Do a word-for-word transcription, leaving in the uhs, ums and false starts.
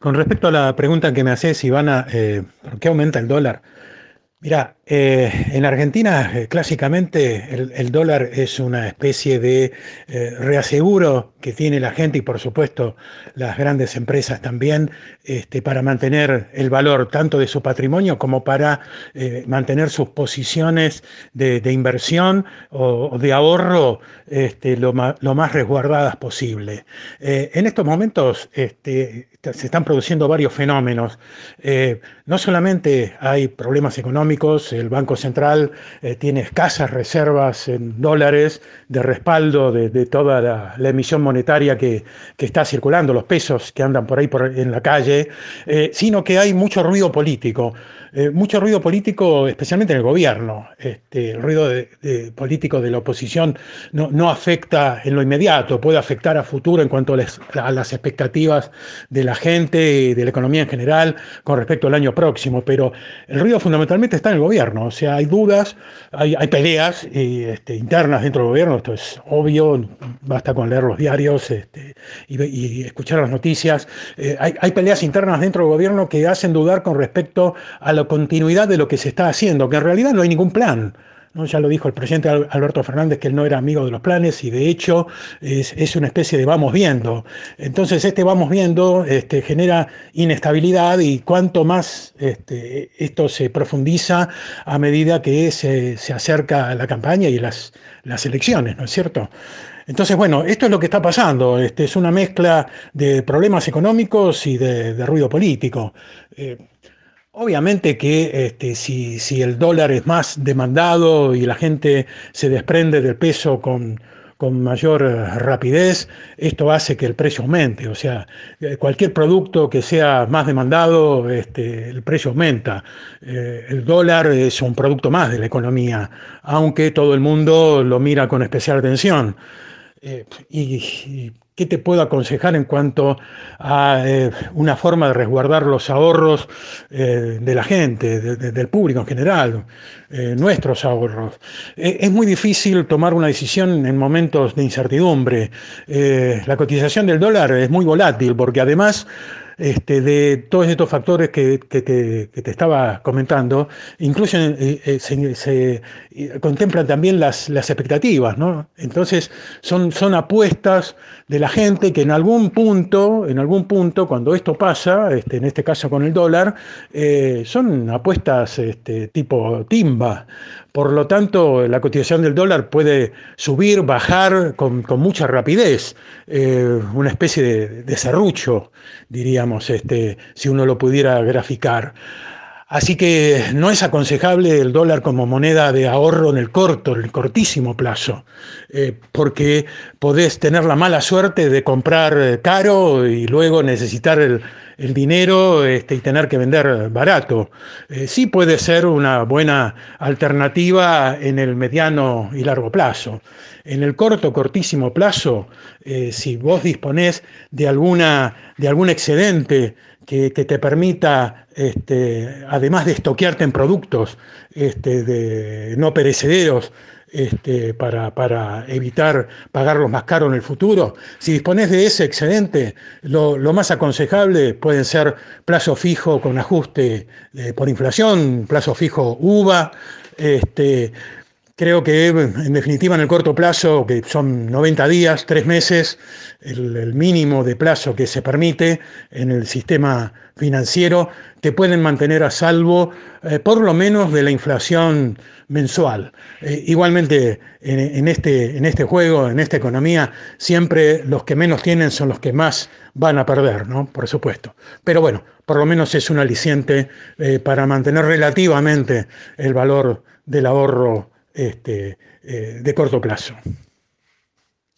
Con respecto a la pregunta que me haces, Ivana, eh, ¿por qué aumenta el dólar? Mira, eh, en Argentina eh, clásicamente el, el dólar es una especie de eh, reaseguro que tiene la gente y por supuesto las grandes empresas también este, para mantener el valor tanto de su patrimonio como para eh, mantener sus posiciones de, de inversión o, o de ahorro este, lo, ma- lo más resguardadas posible. Eh, en estos momentos este, se están produciendo varios fenómenos. Eh, no solamente hay problemas económicos, el Banco Central eh, tiene escasas reservas en dólares de respaldo de, de toda la, la emisión monetaria que, que está circulando, los pesos que andan por ahí por, en la calle, eh, sino que hay mucho ruido político. Eh, mucho ruido político, especialmente en el gobierno. Este, el ruido de, de político de la oposición no, no afecta en lo inmediato, puede afectar a futuro en cuanto a las, a las expectativas de la gente y de la economía en general con respecto al año próximo, pero el ruido fundamentalmente está en el gobierno, o sea, hay dudas, hay, hay peleas y, este, internas dentro del gobierno, esto es obvio, basta con leer los diarios este, y, y, escuchar las noticias, eh, hay, hay peleas internas dentro del gobierno que hacen dudar con respecto a la continuidad de lo que se está haciendo, que en realidad no hay ningún plan. ¿No? Ya lo dijo el presidente Alberto Fernández que él no era amigo de los planes y de hecho es, es una especie de vamos viendo. Entonces este vamos viendo este, genera inestabilidad y cuanto más este, esto se profundiza a medida que se, se acerca la campaña y las, las elecciones, ¿no es cierto? Entonces, bueno, esto es lo que está pasando. Este, es una mezcla de problemas económicos y de, de ruido político. Eh, Obviamente que este, si, si el dólar es más demandado y la gente se desprende del peso con, con mayor eh, rapidez, esto hace que el precio aumente. O sea, eh, cualquier producto que sea más demandado, este, el precio aumenta. Eh, el dólar es un producto más de la economía, aunque todo el mundo lo mira con especial atención. Eh, y, y ¿qué te puedo aconsejar en cuanto a eh, una forma de resguardar los ahorros eh, de la gente, de- de- del público en general, eh, nuestros ahorros? Eh, es muy difícil tomar una decisión en momentos de incertidumbre. Eh, la cotización del dólar es muy volátil porque además este, de todos estos factores que, que te, que te estaba comentando, incluso eh, eh, se, se, eh, contemplan también las, las expectativas, ¿no? Entonces, son, son apuestas de la gente que en algún punto, en algún punto, cuando esto pasa, este, en este caso con el dólar, eh, son apuestas este, tipo timba. Por lo tanto, la cotización del dólar puede subir, bajar con, con mucha rapidez, eh, una especie de, de serrucho, diríamos, este, si uno lo pudiera graficar. Así que no es aconsejable el dólar como moneda de ahorro en el corto, en el cortísimo plazo, eh, porque podés tener la mala suerte de comprar eh, caro y luego necesitar el, el dinero este, y tener que vender barato. Eh, sí puede ser una buena alternativa en el mediano y largo plazo. En el corto, cortísimo plazo, eh, si vos disponés de, alguna, de algún excedente que, que te permita, este, además de estoquearte en productos este, de no perecederos, este, para, para evitar pagarlos más caros en el futuro. Si disponés de ese excedente, lo, lo más aconsejable pueden ser plazo fijo con ajuste eh, por inflación, plazo fijo UVA, este, creo que en definitiva en el corto plazo, que son noventa días, tres meses, el, el mínimo de plazo que se permite en el sistema financiero, te pueden mantener a salvo eh, por lo menos de la inflación mensual. Eh, igualmente en, en, este, en este juego, en esta economía, siempre los que menos tienen son los que más van a perder, ¿no? Por supuesto. Pero bueno, por lo menos es un aliciente eh, para mantener relativamente el valor del ahorro este, eh, de corto plazo.